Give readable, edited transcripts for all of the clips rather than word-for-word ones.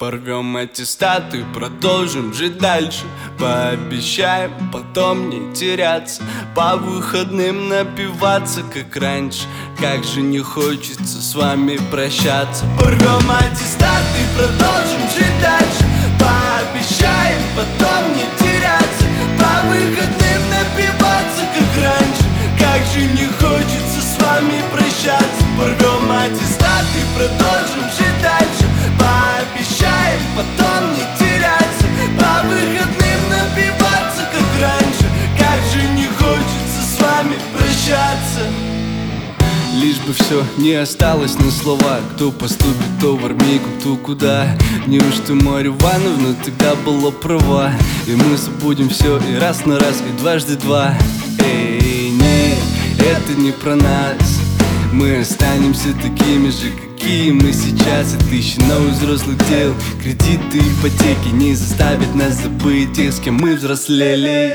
Порвем аттестаты и продолжим жить дальше. Пообещаем потом не теряться, по выходным напиваться, как раньше. Как же не хочется с вами прощаться. Порвем аттестаты и продолжим жить дальше. Пообещаем потом не теряться, по выходным напиваться, как раньше. Как же не хочется с вами прощаться. Порвем аттестаты и продолжим жить дальше. Пообещаем потом не теряться, по выходным напиваться, как раньше. Как же не хочется с вами прощаться. Лишь бы все не осталось на словах. Кто поступит, то в армейку, кто куда. Неужто Марья Ивановна тогда была права? И мы забудем все и раз на раз, и дважды два. Эй, нет, это не про нас. Мы останемся такими же, какие мы сейчас. И тысячи новых взрослых дел, кредиты, ипотеки не заставят нас забыть тех, с кем мы взрослели.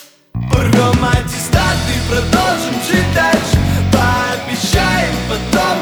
Порвем аттестаты и продолжим жить дальше. Пообещаем потом